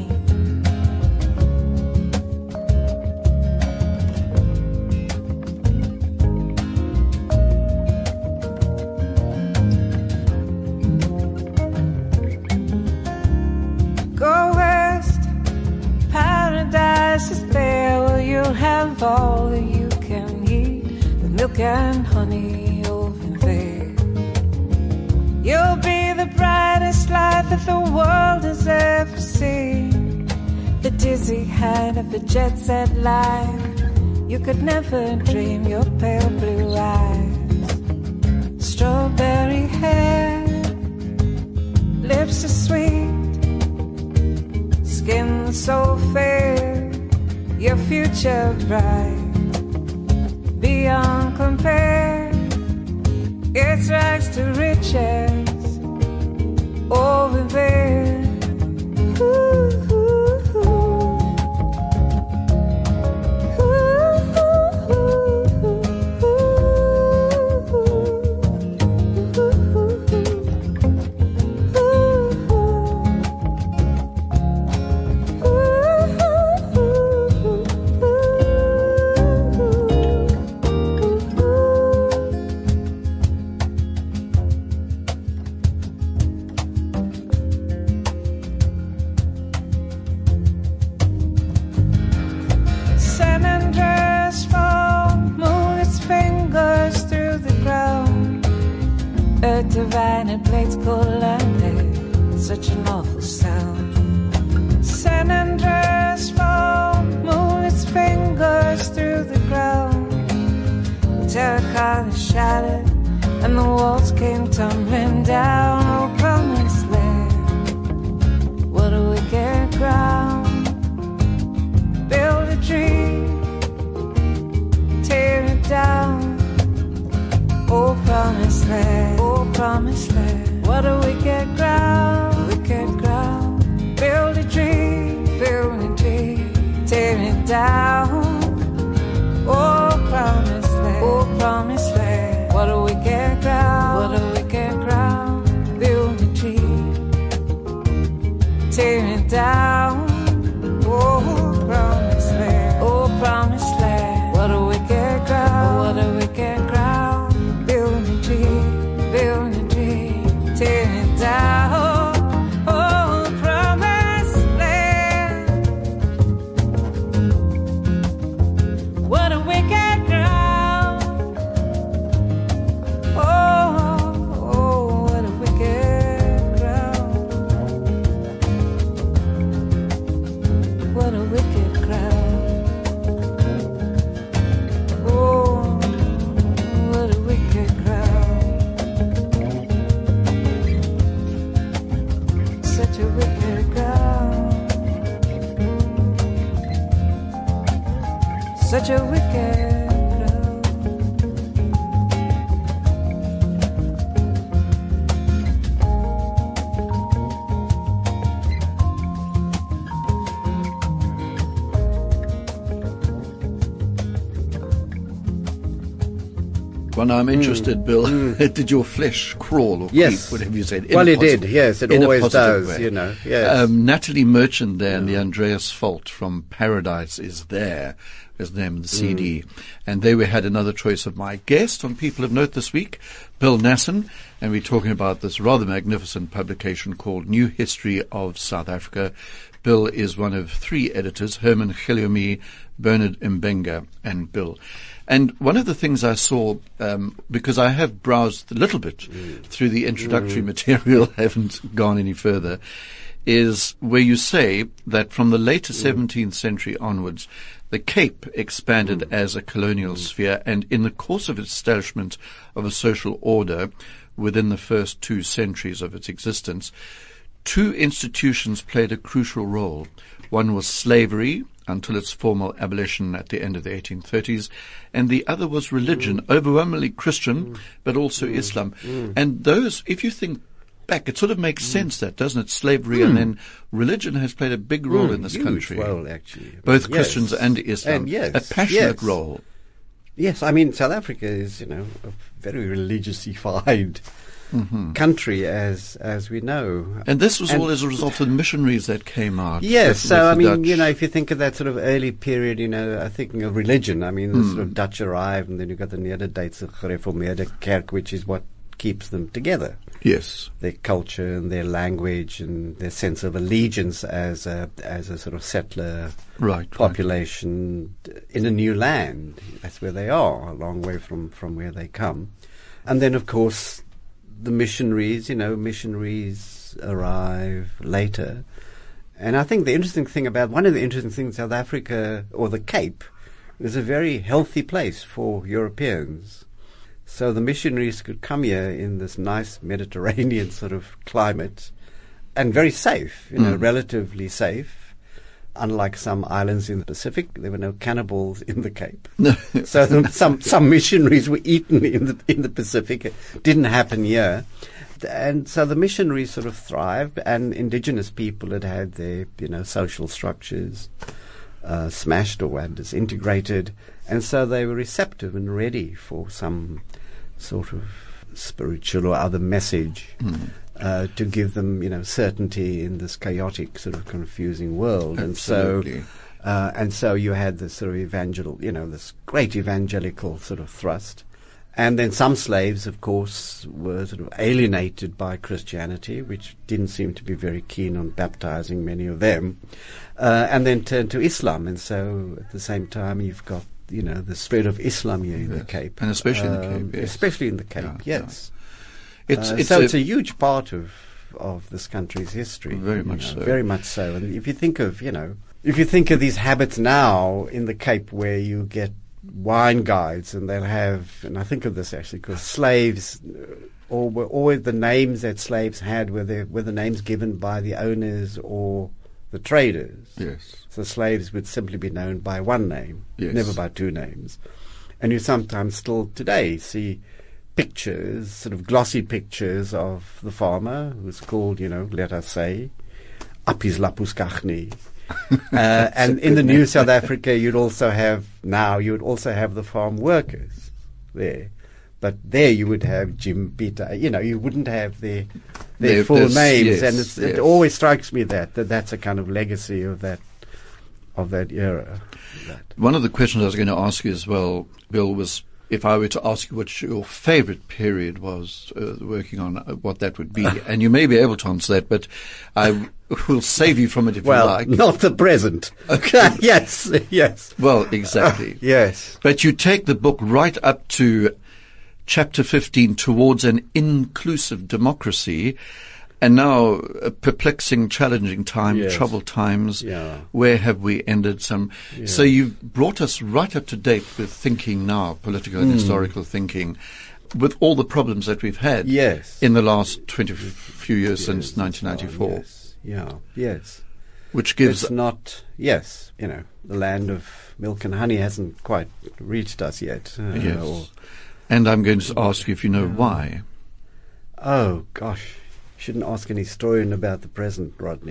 Speaker 4: Go west, paradise is there. Well, you'll have all that you can eat, with milk and honey over there. You'll be the brightest light that the world has ever seen. The dizzy height of a jet set life. You could never dream your pale blue eyes. Strawberry hair, lips are sweet, skin so fair, your future bright, beyond compare. It's rags to riches over there. Ooh, ooh, ooh. San Andreas fall, move its fingers through the ground. Earth divided blades collide, such an awful sound. San Andreas fall, move its fingers through the ground. The terracotta shattered, and the walls came tumbling down. Oh, promised land, what a wicked ground. Build a dream, tear it down. Oh, promised land, oh, promised land. What a wicked ground, wicked ground. Build a dream, tear it down. Oh, promised land, oh, promised land. What a wicked ground, what a wicked ground. Build a dream, tear it down. Oh, promised land, oh, promised land. What a wicked ground, what a wicked ground. Build a dream, tear it down.
Speaker 1: Well, now I'm interested, Bill. Did your flesh crawl or
Speaker 2: Yes.
Speaker 1: creep, whatever you said?
Speaker 2: Well, it did, yes. It
Speaker 1: in a
Speaker 2: always
Speaker 1: positive
Speaker 2: does,
Speaker 1: way.
Speaker 2: you know. Yes.
Speaker 1: Natalie Merchant there and the Andreas Fault from Paradise is there. Is the name of the CD. And there we had another choice of my guest on People of Note this week, Bill Nasson, and we're talking about this rather magnificent publication called New History of South Africa. Bill is one of 3 editors, Herman Giliomi, Bernard Mbenga, and Bill. And one of the things I saw, because I have browsed a little bit through the introductory material, haven't gone any further, is where you say that from the later 17th century onwards, the Cape expanded as a colonial sphere, and in the course of its establishment of a social order within the first 2 centuries of its existence, 2 institutions played a crucial role. One was slavery, until its formal abolition at the end of the 1830s, and the other was religion, overwhelmingly Christian, but also Islam. And those, if you think back, it sort of makes sense, that, doesn't it? Slavery and then religion has played a big role in this
Speaker 2: huge
Speaker 1: country.
Speaker 2: role, actually.
Speaker 1: Both
Speaker 2: Yes.
Speaker 1: Christians and Islam.
Speaker 2: And yes,
Speaker 1: a passionate
Speaker 2: yes.
Speaker 1: role.
Speaker 2: Yes, I mean, South Africa is, a very religiousified country, as we know.
Speaker 1: And this was all as a result of the missionaries that came out.
Speaker 2: Yes,
Speaker 1: with
Speaker 2: so I
Speaker 1: the
Speaker 2: mean,
Speaker 1: Dutch.
Speaker 2: if you think of that sort of early period, thinking of religion, I mean, the sort of Dutch arrived, and then you've got the Nederduitse Gereformeerde Kerk, which is what keeps them together.
Speaker 1: Yes.
Speaker 2: Their culture and their language and their sense of allegiance as a sort of settler
Speaker 1: Right.
Speaker 2: population in a new land. That's where they are, a long way from where they come. And then, of course, the missionaries arrive later. And I think one of the interesting things, South Africa, or the Cape, is a very healthy place for Europeans. So the missionaries could come here in this nice Mediterranean sort of climate, and very safe, relatively safe. Unlike some islands in the Pacific, there were no cannibals in the Cape. So some missionaries were eaten in the Pacific. It didn't happen here. And so the missionaries sort of thrived, and indigenous people had their, social structures smashed or had disintegrated. And so they were receptive and ready for some sort of spiritual or other message to give them, certainty in this chaotic, sort of confusing world.
Speaker 1: Absolutely.
Speaker 2: And so you had this sort of this great evangelical sort of thrust. And then some slaves, of course, were sort of alienated by Christianity, which didn't seem to be very keen on baptizing many of them, and then turned to Islam. And so at the same time, you've got, the spread of Islam here in the Cape.
Speaker 1: And especially in the Cape, yes.
Speaker 2: Especially in the Cape,
Speaker 1: Yeah,
Speaker 2: yes.
Speaker 1: It's
Speaker 2: So it's a huge part of this country's history.
Speaker 1: Very much so.
Speaker 2: Very much so. And if you think of, these habits now in the Cape where you get wine guides, and they'll have, and I think of this actually because slaves, or the names that slaves had were the names given by the owners or the traders.
Speaker 1: Yes.
Speaker 2: So slaves would simply be known by one name,
Speaker 1: Yes.
Speaker 2: never by 2 names. And you sometimes still today see pictures, sort of glossy pictures of the farmer who's called, let us say, Apis Lapus Kachni. And in the new South Africa, you'd also have the farm workers there. But there you would have Jim Peter, you wouldn't have their full names.
Speaker 1: Yes,
Speaker 2: And it always strikes me that's a kind of legacy of that era.
Speaker 1: One of the questions I was going to ask you as well, Bill, was if I were to ask you what your favorite period was working on, what that would be. And you may be able to answer that, but I will save you from it if you like.
Speaker 2: Well, not the present.
Speaker 1: Okay.
Speaker 2: Yes.
Speaker 1: Well, exactly.
Speaker 2: Yes.
Speaker 1: But you take the book right up to chapter 15, Towards an Inclusive Democracy, and now a perplexing, challenging time,
Speaker 2: Yes.
Speaker 1: troubled times.
Speaker 2: Yeah.
Speaker 1: Where have we ended some?
Speaker 2: Yeah.
Speaker 1: So you've brought us right up to date with thinking now, political and historical thinking, with all the problems that we've had
Speaker 2: Yes.
Speaker 1: in the last few years since 1994,
Speaker 2: Yes. Yeah. Yes.
Speaker 1: which gives
Speaker 2: It's not. Yes. The land of milk and honey hasn't quite reached us yet.
Speaker 1: yes. And I'm going to ask you if you know why.
Speaker 2: Oh gosh. Shouldn't ask an historian about the present, Rodney.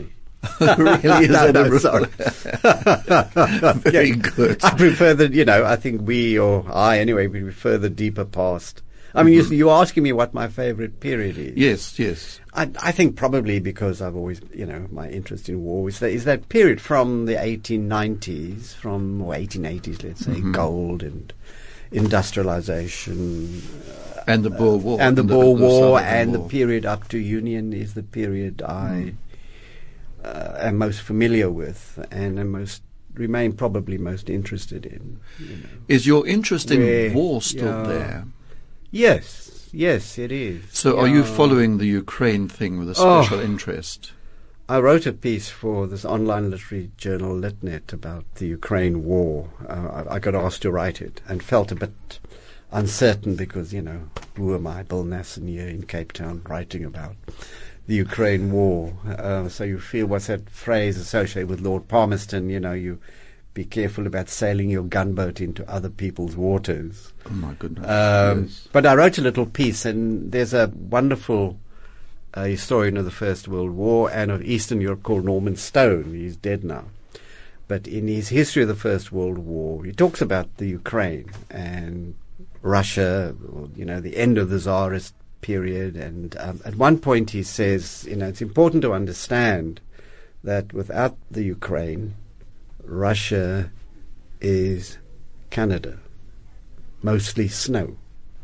Speaker 1: Really? Is
Speaker 2: No,
Speaker 1: that a
Speaker 2: no,
Speaker 1: rule?
Speaker 2: sorry.
Speaker 1: Very good.
Speaker 2: I prefer I think we prefer the deeper past. I mean, you're asking me what my favorite period is.
Speaker 1: Yes.
Speaker 2: I think probably because I've always, my interest in war is that period from the 1890s, or 1880s, let's say, gold and industrialization.
Speaker 1: And the Boer War.
Speaker 2: And the Boer War,
Speaker 1: South African
Speaker 2: and
Speaker 1: War.
Speaker 2: the period up to Union is the period I am most familiar with and remain probably most interested in.
Speaker 1: Is your interest in
Speaker 2: Where-
Speaker 1: war still
Speaker 2: yeah.
Speaker 1: there?
Speaker 2: Yes, it is.
Speaker 1: So are you following the Ukraine thing with a special interest?
Speaker 2: I wrote a piece for this online literary journal, Litnet, about the Ukraine war. I got asked to write it and felt a bit uncertain because, who am I, Bill Nasson, here in Cape Town, writing about the Ukraine war. So you feel, what's that phrase associated with Lord Palmerston, you be careful about sailing your gunboat into other people's waters.
Speaker 1: Oh, my goodness. Yes.
Speaker 2: But I wrote a little piece, and there's a wonderful historian of the First World War and of Eastern Europe called Norman Stone. He's dead now. But in his history of the First World War, he talks about the Ukraine and Russia, the end of the Tsarist period. And at one point he says, it's important to understand that without the Ukraine, Russia is Canada, mostly snow.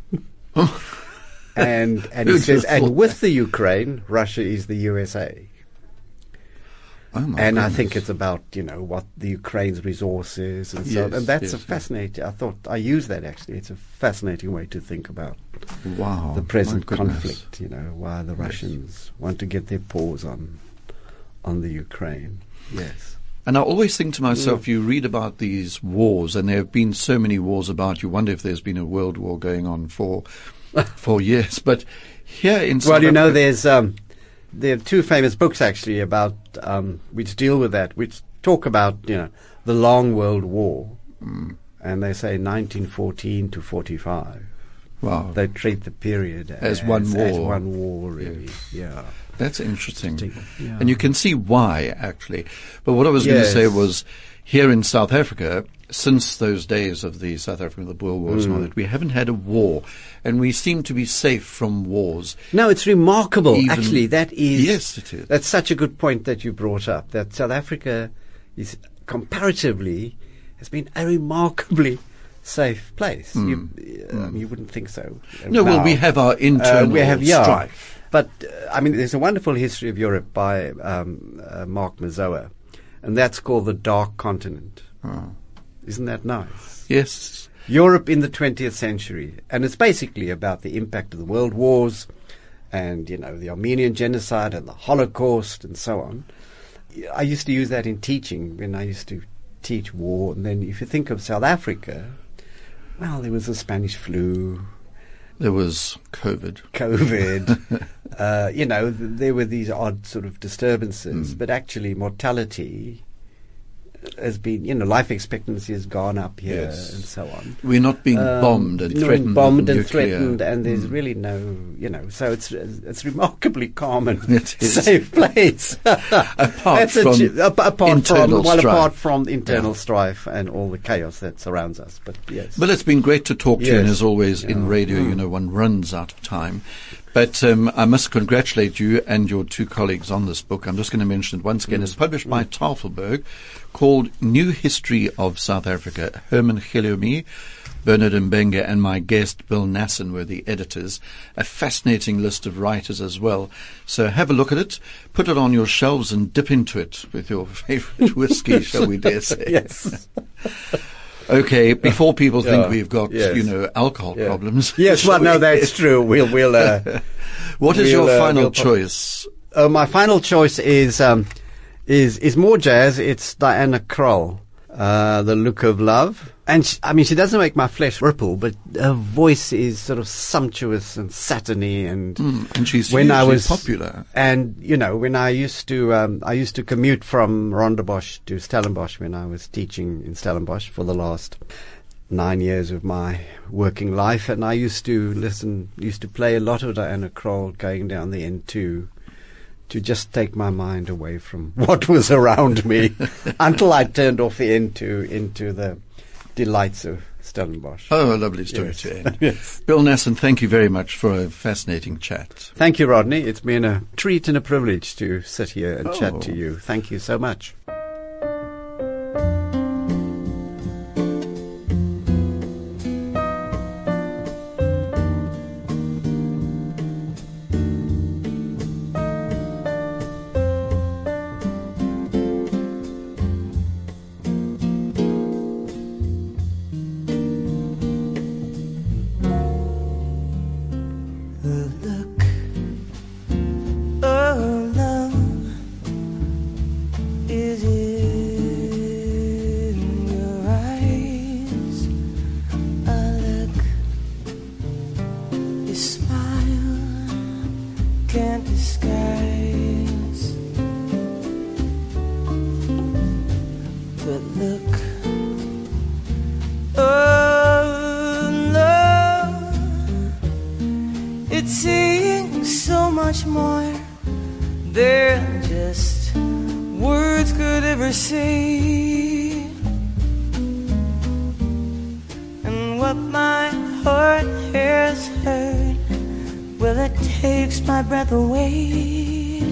Speaker 2: And he says, and with the Ukraine, Russia is the USA.
Speaker 1: Oh my
Speaker 2: And I
Speaker 1: goodness.
Speaker 2: think it's about, what the Ukraine's resources and so on.
Speaker 1: Yes,
Speaker 2: And that's
Speaker 1: yes,
Speaker 2: a
Speaker 1: yes.
Speaker 2: fascinating, I thought, I use that actually. It's a fascinating way to think about
Speaker 1: Wow.
Speaker 2: the present
Speaker 1: my goodness.
Speaker 2: conflict, why the Russians want to get their paws on the Ukraine. Yes.
Speaker 1: And I always think to myself, you read about these wars, and there have been so many wars about, you wonder if there's been a world war going on for years. But here in South Africa,
Speaker 2: there are two famous books actually about which deal with that, which talk about the Long World War, and they say 1914 to 45.
Speaker 1: wow,
Speaker 2: They treat the period
Speaker 1: As one war.
Speaker 2: As one war, really.
Speaker 1: Yes.
Speaker 2: Yeah.
Speaker 1: that's interesting.
Speaker 2: Yeah.
Speaker 1: And you can see why, actually. But what I was going to
Speaker 2: Yes.
Speaker 1: say was, here in South Africa, since those days of the South African, the Boer Wars and all that, we haven't had a war, and we seem to be safe from wars.
Speaker 2: No, it's remarkable.
Speaker 1: Even-
Speaker 2: Actually, that is.
Speaker 1: Yes, it is.
Speaker 2: That's such a good point that you brought up. That South Africa is comparatively has been a remarkably safe place. You wouldn't think so.
Speaker 1: No, well,
Speaker 2: now.
Speaker 1: we have our internal strife.
Speaker 2: But there's a wonderful history of Europe by Mark Mazoa, and that's called the Dark Continent.
Speaker 1: Oh.
Speaker 2: Isn't that nice?
Speaker 1: Yes.
Speaker 2: Europe in the 20th century, and it's basically about the impact of the world wars and, the Armenian genocide and the Holocaust and so on. I used to use that in teaching when I used to teach war. And then if you think of South Africa, well, there was the Spanish flu,
Speaker 1: There was COVID.
Speaker 2: there were these odd sort of disturbances, but actually mortality has been, life expectancy has gone up here
Speaker 1: Yes.
Speaker 2: and so on.
Speaker 1: We're not being bombed and
Speaker 2: Not
Speaker 1: threatened.
Speaker 2: bombed
Speaker 1: with
Speaker 2: and
Speaker 1: nuclear.
Speaker 2: threatened, and there's really no, so it's remarkably calm and
Speaker 1: It is.
Speaker 2: safe place.
Speaker 1: Apart
Speaker 2: from internal strife and all the chaos that surrounds us. But yes,
Speaker 1: Well, it's been great to talk to you, and
Speaker 2: Yes.
Speaker 1: as always in radio, one runs out of time. But I must congratulate you and your two colleagues on this book. I'm just going to mention it once again. It's published by Tafelberg, called New History of South Africa. Herman Geliomi, Bernard Mbenga, and my guest Bill Nasson were the editors. A fascinating list of writers as well. So have a look at it, put it on your shelves, and dip into it with your favorite whiskey, shall we dare say.
Speaker 2: yes,
Speaker 1: Okay, before people think we've got,
Speaker 2: Yes.
Speaker 1: alcohol
Speaker 2: Yeah.
Speaker 1: problems.
Speaker 2: yes. Well, no, that's true. We'll.
Speaker 1: What is your final
Speaker 2: we'll-
Speaker 1: choice?
Speaker 2: My final choice is more jazz. It's Diana Krall, The Look of Love. And she doesn't make my flesh ripple, but her voice is sort of sumptuous and satiny. And
Speaker 1: And she's
Speaker 2: when I
Speaker 1: hugely
Speaker 2: was
Speaker 1: popular.
Speaker 2: and when I used to commute from Rondebosch to Stellenbosch when I was teaching in Stellenbosch for the last 9 years of my working life, and I used to play a lot of Diana Krall going down the N2 to just take my mind away from what was around me until I turned off the end into the delights of Stellenbosch.
Speaker 1: Oh, a lovely story
Speaker 2: Yes.
Speaker 1: to end.
Speaker 2: Yes.
Speaker 1: Bill Nasson, thank you very much for a fascinating chat.
Speaker 2: Thank you, Rodney. It's been a treat and a privilege to sit here and chat to
Speaker 1: Oh.
Speaker 2: you. Thank you so much.
Speaker 4: The look of love is in your eyes. A look, your smile can't disguise. The look of love, it's saying so much more than just words could ever say. And what my heart has heard, well, it takes my breath away.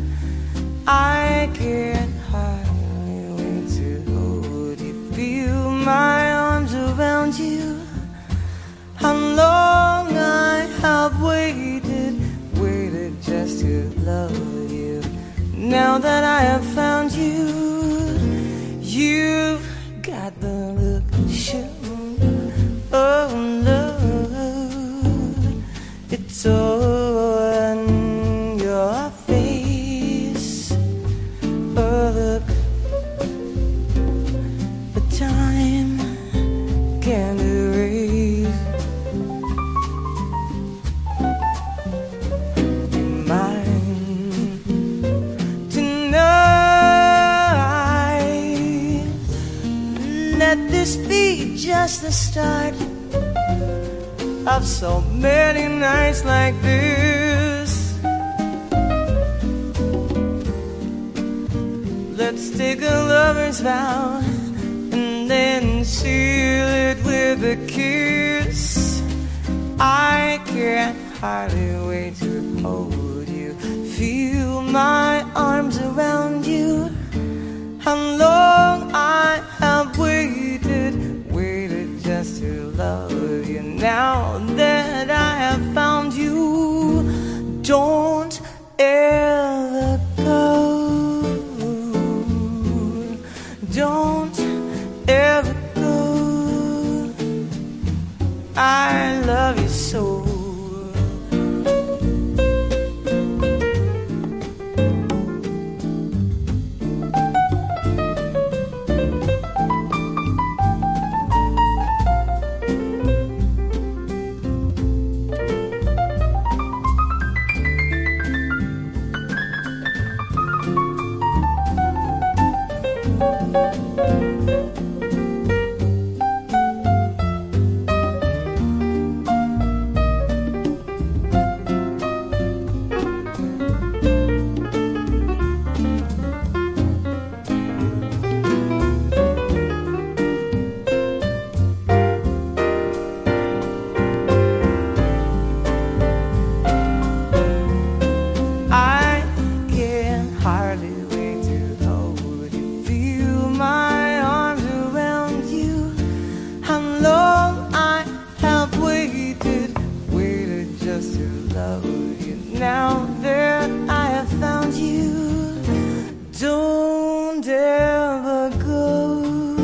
Speaker 4: I can't hardly wait to hold you, feel my arms around you. How long I have waited just to love you. Now that I have found you, you've got the look of love. It's on your face. Oh, look, the time can't erase. Let this be just the start of so many nights like this. Let's take a lover's vow and then seal it with a kiss. I can't hardly wait to hold you, feel my arms around you. How long I have waited just to love you. Now that I have found you, don't ever go. Don't ever go. I love you so. Now that I have found you, don't ever go.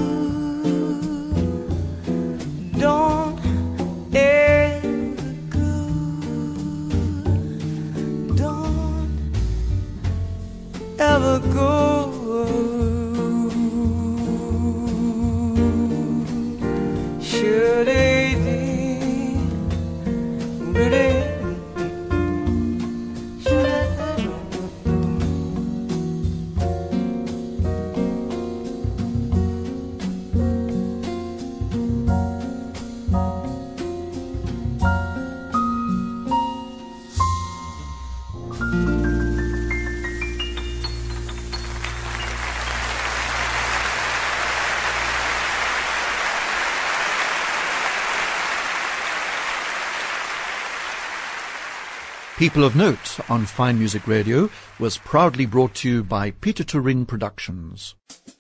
Speaker 4: Don't ever go. Don't ever go. Should I be? Should I?
Speaker 1: People of Note on Fine Music Radio was proudly brought to you by Peter Turing Productions.